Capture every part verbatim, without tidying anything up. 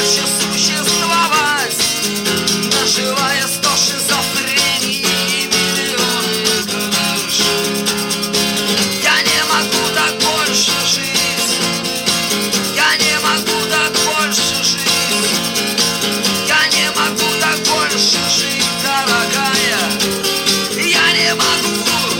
легче существовать, наживая сто шизофрений и миллионы крыш. Я не могу так больше жить, я не могу так больше жить, я не могу так больше жить, дорогая, я не могу.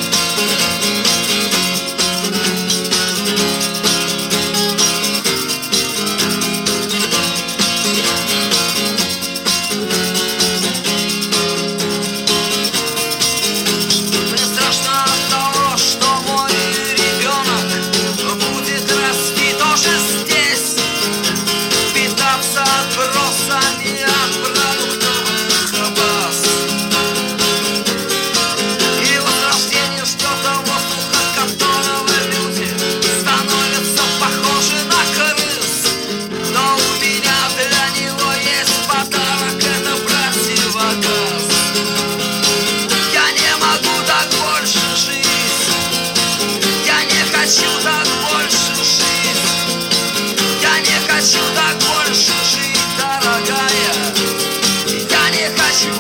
Хочу так больше жить, я не хочу так больше жить, дорогая, я не хочу.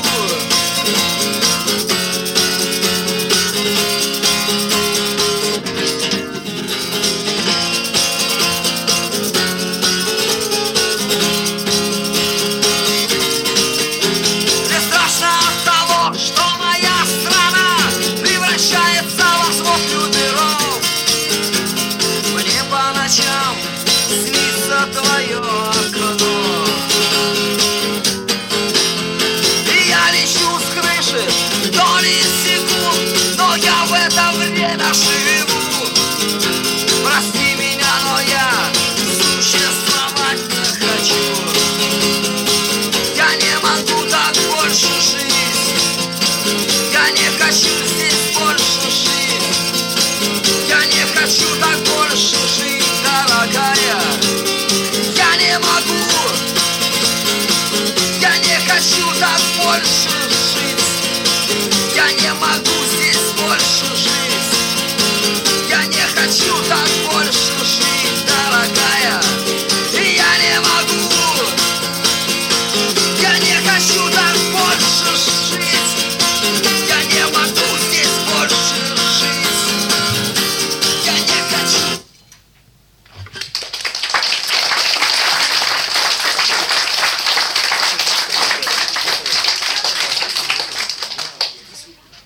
Мне страшно от того, что моя страна превращается в освоб лютеров. По ночам снится твое окно, и я лечу с крыши доли секунд, но я в это время живу. Прости меня, но я